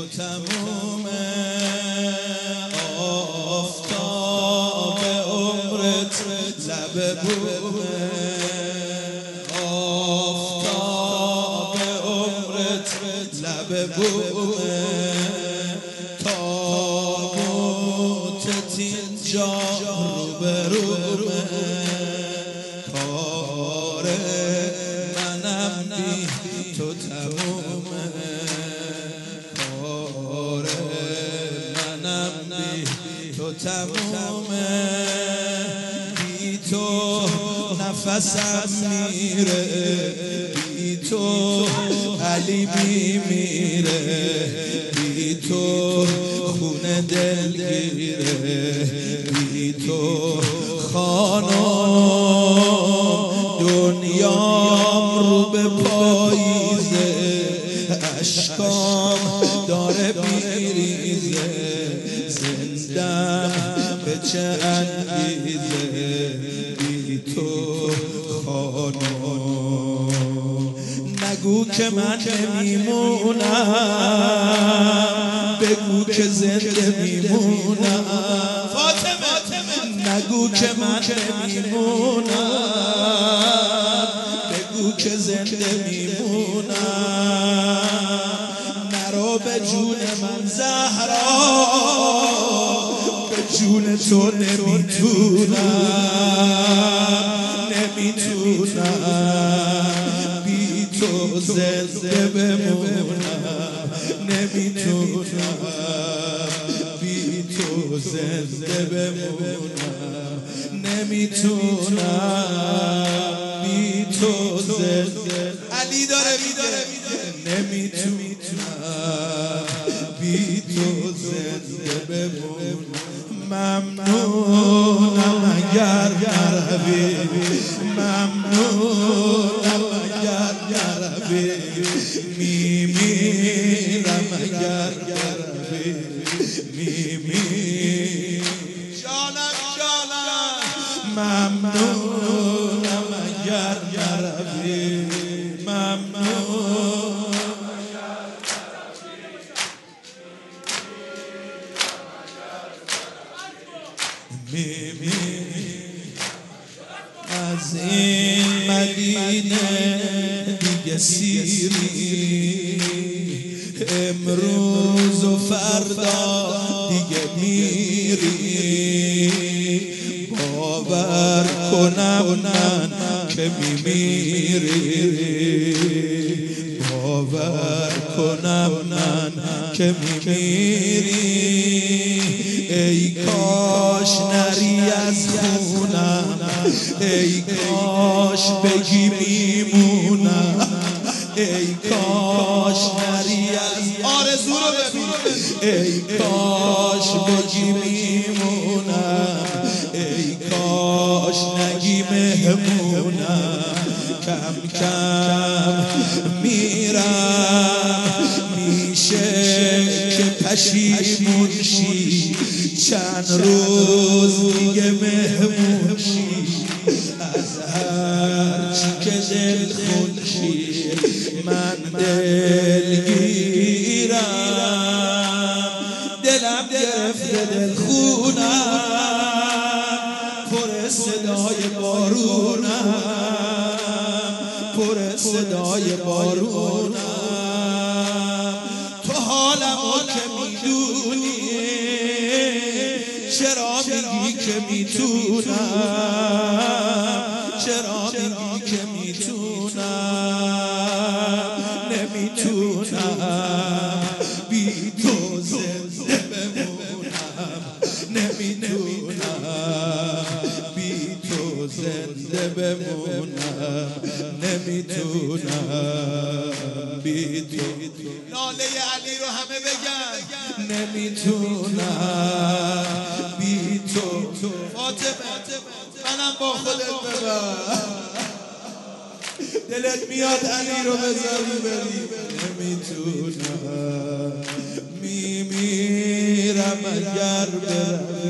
تمومه آفتاب عمرت لب بومه آفتاب عمرت لب بومه تابوتت اینجا روبرومه کار منم بی تو تمومه کار منم بی تو تمومه بی تو نفسم میره بی تو علی میمیره بی تو خونه دلگیره بی تو خانم دنیام رو به پاییزه اشکام داره میریزه زندم به چه انگیزه بی تو خانم نگو که من نمیمونم بگو که زنده میمونم فاطمه نگو که من نمیمونم بگو که زنده میمونم نرو به جون من زهرا به جون تو نمیتونم بی تو زنده بمونم نمیتونم بی تو زنده بمونم نمیتونم بی تو زنده علی داره نمیتونم بی تو زنده بمونم ممنونم اگر نروی ممنونم اگر نروی میمیرم اگر نروی میمیرم جانم ممنونم اگر نروی ممنونم از این مدینه دیگه سیری امروز و فردا دیگه میری باور کنم من که میمیری باور کنم من که میمیری ای کاش نری از خونم ای کاش بگی میمونم ای کاش نری از آرزو رو ببین ای کاش بگی میمونم ای کاش نگی مهمونم کم کم میرم میشه که پشیمون شی چند روز دیگه مهمون شی از هر چی که دل خون شی من دلگیرم دلم گرفته دل خونم پر صدای بارونم پر صدای بارونم تو حالمو که میدونی چرا میگی که میتونم چرا میگی که میتونم نمیتونم بی تو زنده بمونم نمیتونم بی تو زنده بمونم نمیتونم بی تو ناله علی رو همه بگن نمیتونم بی تو فاطمه منم با خودت ببر دلت میاد علی رو بذاری بری نمیتونم میمیرم اگر بروی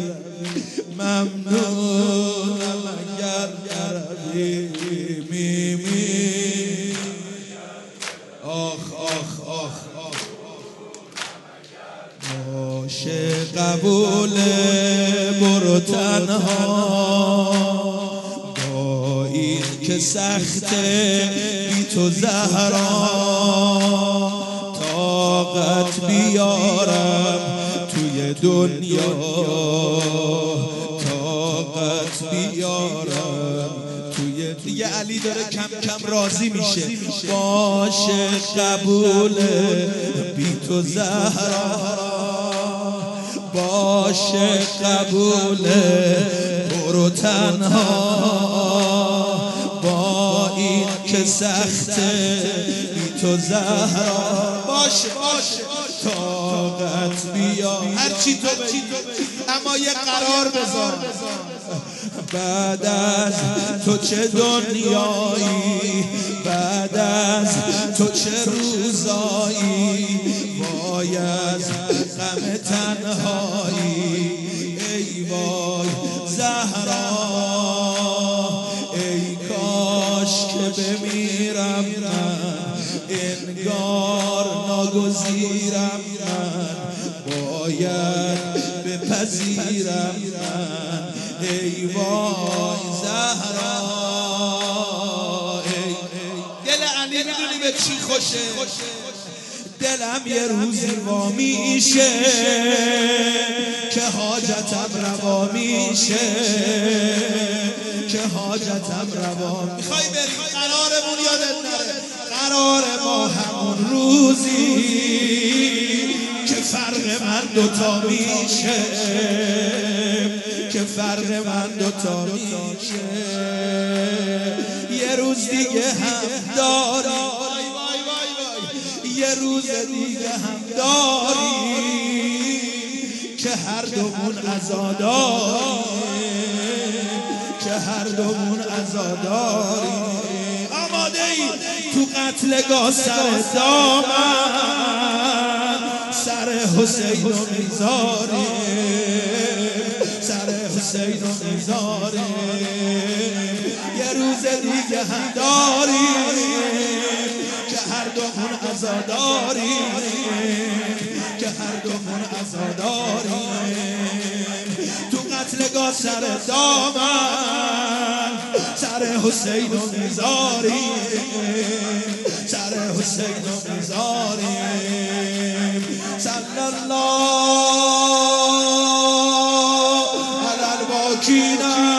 ممنونم اگر نروی میمیرم آخ آخ آخ آخ قبول برو تنها با این که سخته بی تو زهرا طاقت بیارم توی دنیا طاقت بیارم توی دیگه علی داره کم کم راضی میشه باشه قبول بی تو زهرا باشه قبول برو تنها با این که سخته بی تو زهرا باشه طاقت بیا هرچی تو بگی اما یه قرار بذار بعد از تو چه دنیایی بعد از تو چه روزایی وای از غم تنهایی ای وای زهرا ای کاش که بمیرم من انگار ناگزیرم من باید بپذیرم من ای وای زهرا دل علی میدونی به چی خوشه دلم یه روزی وا میشه که حاجتم روا میشه که حاجتم روا میخوای بریم قرارمون یادت نره قرار ما همون روزی که فرق من دوتا میشه که فرق من دوتا میشه یه روز دیگه هم داری یه روز دیگه هم داری که هر دومون عزاداری که هر دومون عزاداری آماده ای تو قتلگاه سر دامن سر حسین و میذاری سر حسین و میذاری یه روز دیگه هم داری که هر دومون عزاداری که هر دومون عزاداری تو قتلگاه سر دامن سر حسین و میذاری سر حسین و میذاری صلی الله علی الباکین